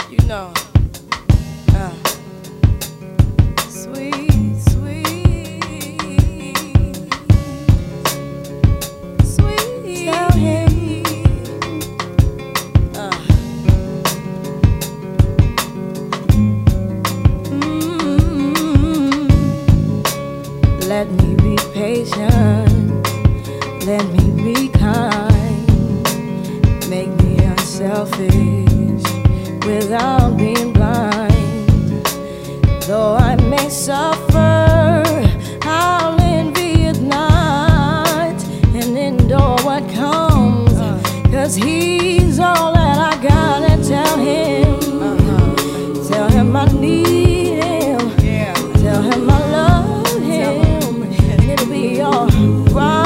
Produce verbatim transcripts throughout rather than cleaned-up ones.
You know, uh, sweet, sweet, sweet. Tell him, uh, mm, let me be patient, let me be kind, make me unselfish without being blind. Though I may suffer, I'll envy at night and endure what comes, cause he's all that I got. And tell him, tell him I need him, tell him I love him, and it'll be alright.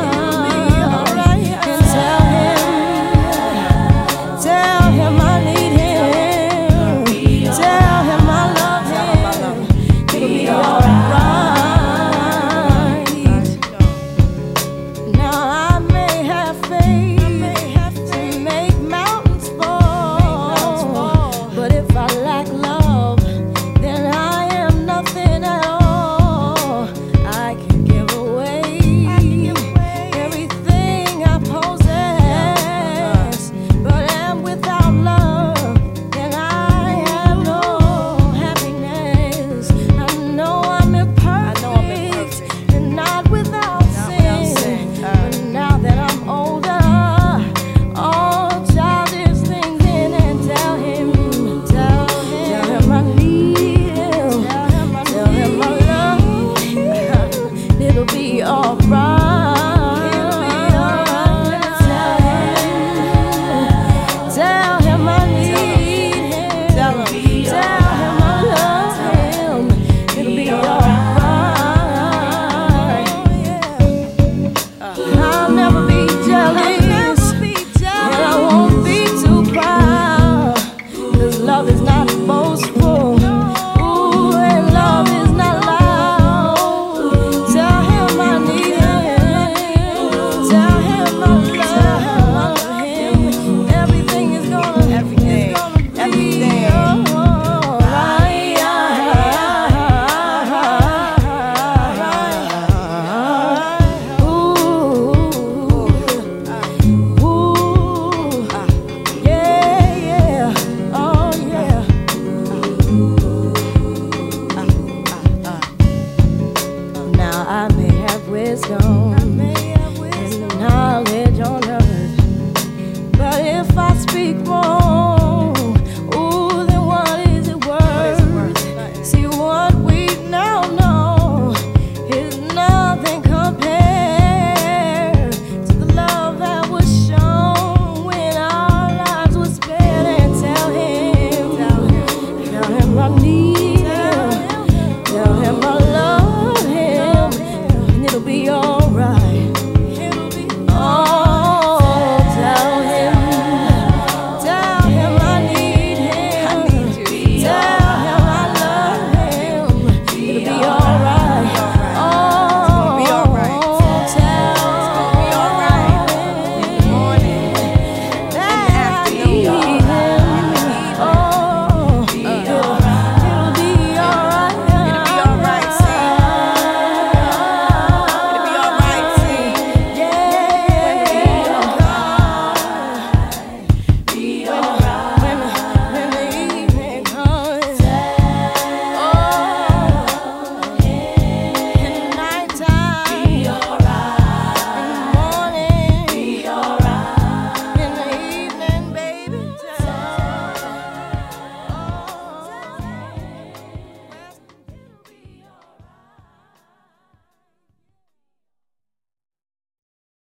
Love is not boastful. Ooh, and love is not loud. Tell him I need him. Tell him I love him. Everything is gonna, everything, everything. I may have wisdom, I may have wisdom and knowledge on earth, but if I speak wrong,